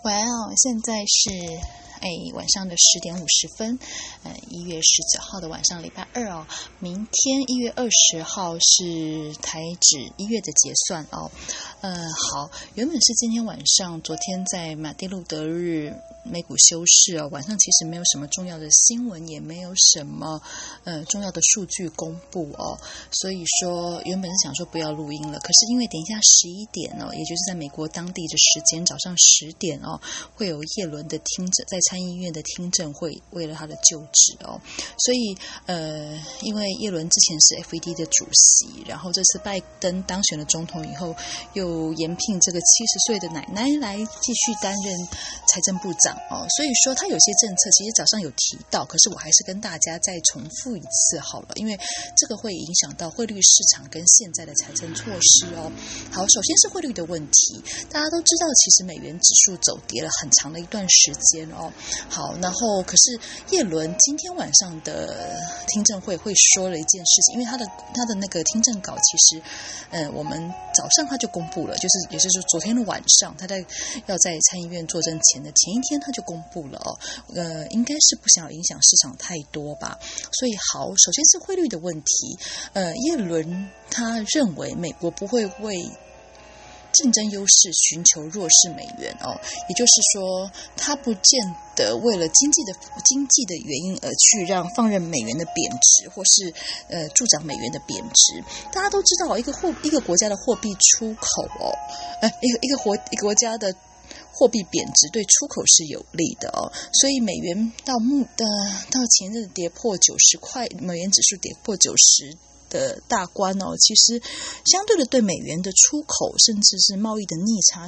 现在是晚上的10点50分，1月19号的晚上，礼拜二哦。明天1月20号是台指1月的结算哦。好，原本是今天晚上，昨天在马丁路德日美股休市哦，晚上其实没有什么重要的新闻，也没有什么重要的数据公布哦，所以说原本是想说不要录音了，可是因为等一下11点哦，也就是在美国当地的时间早上10点哦，会有耶伦的在参议院的听证会，为了他的就职哦，所以因为耶伦之前是 FED 的主席，然后这次拜登当选了总统以后，又延聘这个70岁的奶奶来继续担任财政部长哦，所以说他有些政策其实早上有提到，可是我还是跟大家再重复一次好了，因为这个会影响到汇率市场跟现在的财政措施哦。好，首先是汇率的问题，大家都知道其实美元指数走跌了很长的一段时间哦。好，然后可是耶伦今天晚上的听证会说了一件事情，因为他的那个听证稿其实我们早上他就公布了，也就是说昨天的晚上他要在参议院作证前的前一天他就公布了哦，应该是不想要影响市场太多吧。所以好，首先是汇率的问题，耶伦他认为美国不会为竞争优势寻求弱势美元哦，也就是说，他不见得为了经济的原因而去放任美元的贬值，或是助长美元的贬值。大家都知道，一个国家的货币出口哦，一个国家的货币贬值对出口是有利的哦，所以美元到前日跌破90块，美元指数跌破90的大关哦，其实相对的对美元的出口甚至是贸易的逆差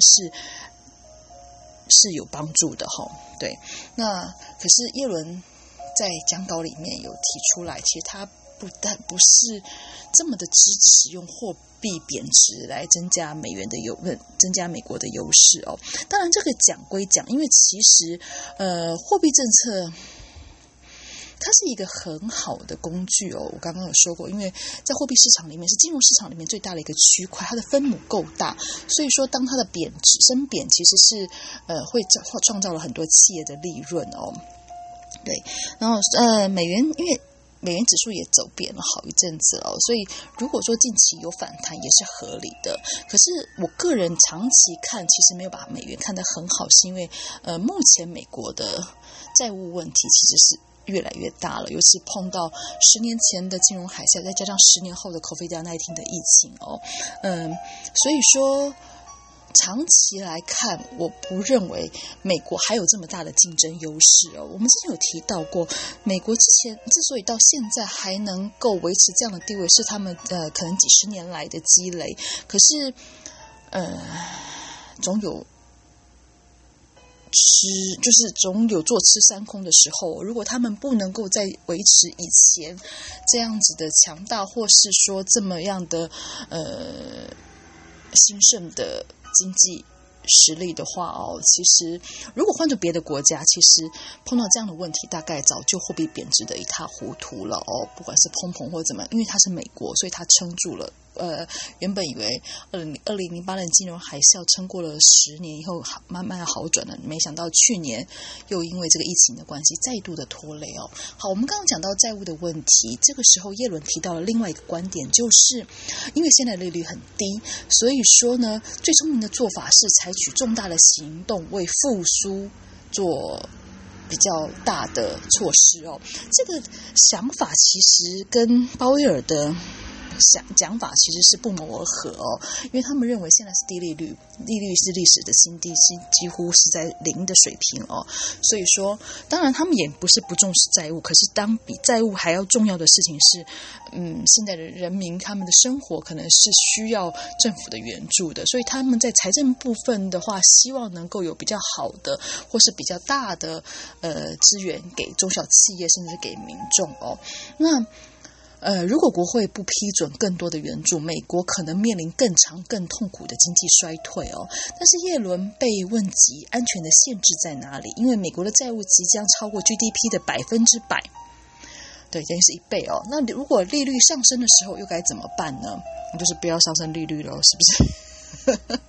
是有帮助的哈。对，那可是耶伦在讲稿里面有提出来，其实他不是这么的支持用货币贬值来增加增加美国的优势哦。当然这个讲归讲，因为其实货币政策它是一个很好的工具哦，我刚刚有说过，因为在货币市场里面是金融市场里面最大的一个区块，它的分母够大，所以说当它的升贬其实是会创造了很多企业的利润哦。对，然后美元因为美元指数也走贬了好一阵子了，所以如果说近期有反弹也是合理的。可是我个人长期看，其实没有把美元看得很好，是因为目前美国的债务问题其实是越来越大了，尤其碰到10年前的金融海啸，再加上10年后的 COVID-19 的疫情哦，所以说长期来看，我不认为美国还有这么大的竞争优势哦。我们之前有提到过，美国之所以到现在还能够维持这样的地位，是他们可能几十年来的积累。可是总有坐吃山空的时候，如果他们不能够再维持以前这样子的强大，或是说这么样的兴盛的经济实力的话哦，其实如果换做别的国家，其实碰到这样的问题，大概早就货币贬值的一塌糊涂了哦。不管是通膨或怎么，因为它是美国，所以它撑住了。原本以为2008年金融海啸撑过了10年以后慢慢好转了，没想到去年又因为这个疫情的关系再度的拖累哦。好，我们刚刚讲到债务的问题，这个时候耶伦提到了另外一个观点，就是因为现在利率很低，所以说呢，最聪明的做法是采取重大的行动为复苏做比较大的措施哦。这个想法其实跟鲍威尔的讲法其实是不谋而合哦，因为他们认为现在是低利率是历史的新低，几乎是在0的水平哦。所以说，当然他们也不是不重视债务，可是当比债务还要重要的事情是，现在的人民他们的生活可能是需要政府的援助的，所以他们在财政部分的话，希望能够有比较好的或是比较大的资源给中小企业，甚至是给民众哦。那如果国会不批准更多的援助，美国可能面临更长更痛苦的经济衰退哦。但是耶伦被问及安全的限制在哪里，因为美国的债务即将超过 GDP 的100%，对，等于是1倍哦。那如果利率上升的时候又该怎么办呢？就是不要上升利率了，是不是？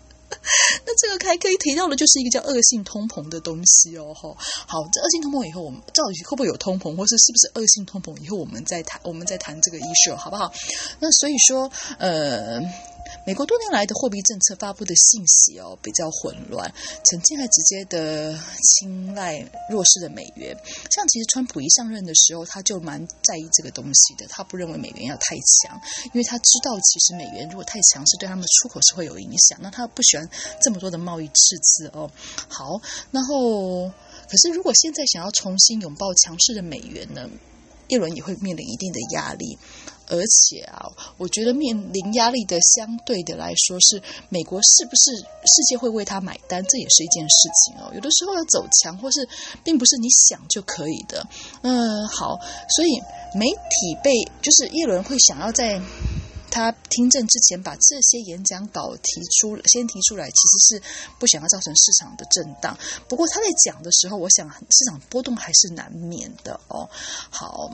那这个还可以提到的就是一个叫恶性通膨的东西哦。好，这恶性通膨以后，我们到底会不会有通膨，或是不是恶性通膨？以后我们再谈这个issue好不好？那所以说，美国多年来的货币政策发布的信息比较混乱，曾经还直接的青睐弱势的美元。像其实川普一上任的时候，他就蛮在意这个东西的，他不认为美元要太强，因为他知道其实美元如果太强是对他们的出口是会有影响，那他不喜欢这么多的贸易赤字哦。好，然后可是如果现在想要重新拥抱强势的美元呢，耶伦也会面临一定的压力。而且我觉得面临压力的相对的来说是美国是不是世界会为他买单，这也是一件事情哦。有的时候要走强或是并不是你想就可以的。好，所以媒体就是耶伦会想要在他听证之前把这些演讲稿先提出来，其实是不想要造成市场的震荡。不过他在讲的时候，我想市场波动还是难免的哦。好，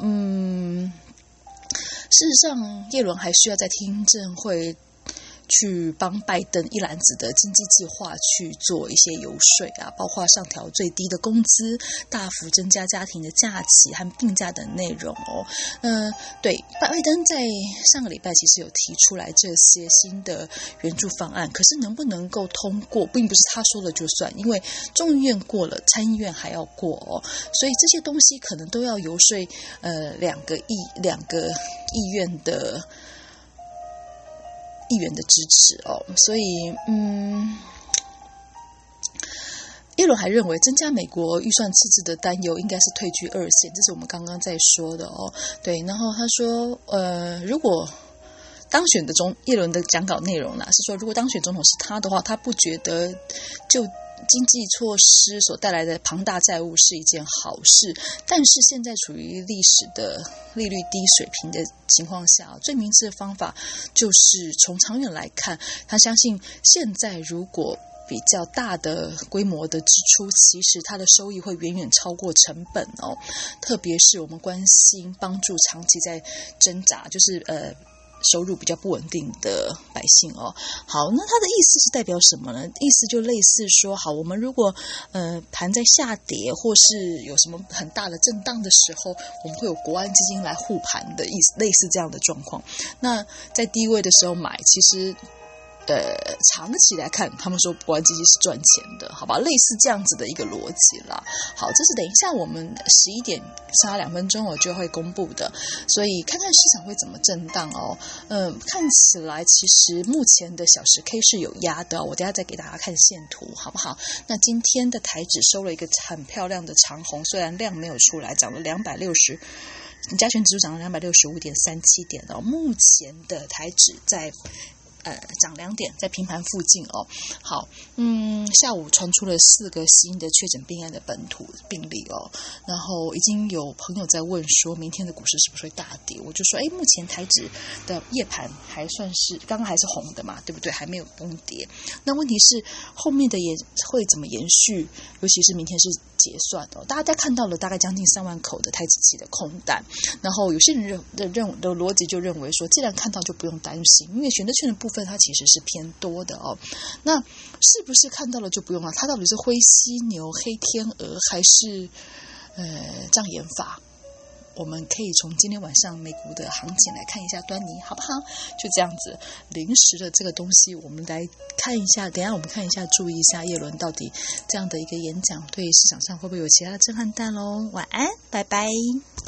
事实上，耶伦还需要在听证会去帮拜登一篮子的经济计划去做一些游说包括上调最低的工资、大幅增加家庭的假期和病假等内容哦。对，拜登在上个礼拜其实有提出来这些新的援助方案，可是能不能够通过，并不是他说了就算，因为众议院过了，参议院还要过哦，所以这些东西可能都要游说两个议院的支持哦，所以耶伦还认为增加美国预算赤字的担忧应该是退居二线，这是我们刚刚在说的哦。对，然后他说如果当选的耶伦的讲稿内容是说，如果当选总统是他的话，他不觉得就经济措施所带来的庞大债务是一件好事，但是现在处于历史的利率低水平的情况下，最明智的方法就是从长远来看，他相信现在如果比较大的规模的支出，其实它的收益会远远超过成本哦，特别是我们关心帮助长期在挣扎，就是收入比较不稳定的百姓哦。好，那他的意思是代表什么呢？意思就类似说，好，我们如果盘在下跌或是有什么很大的震荡的时候，我们会有国安基金来护盘的意思，类似这样的状况。那在低位的时候买，其实长期来看，他们说国安基金是赚钱的，好吧？类似这样子的一个逻辑啦。好，这是等一下我们11点差2分钟我就会公布的，所以看看市场会怎么震荡哦。看起来其实目前的小时 K 是有压的我等一下再给大家看线图，好不好？那今天的台指收了一个很漂亮的长红，虽然量没有出来，涨了260。加权指数涨了265.37点哦。目前的台指在涨2点，在平盘附近哦。好，下午传出了4个新的确诊病案的本土病例哦，然后已经有朋友在问说，明天的股市是不是会大跌？我就说，目前台指的夜盘还算是刚刚还是红的嘛，对不对？还没有崩跌。那问题是后面的也会怎么延续？尤其是明天是结算哦，大家看到了大概将近3万口的台指期的空单，然后有些人的逻辑就认为说，既然看到就不用担心，因为选择权的部分它其实是偏多的哦。那是不是看到了就不用了？它到底是灰犀牛、黑天鹅还是障眼法？我们可以从今天晚上美股的行情来看一下端倪，好不好？就这样子，临时的这个东西，我们来看一下。等一下我们看一下，注意一下耶伦到底这样的一个演讲对市场上会不会有其他的震撼弹咯？晚安，拜拜。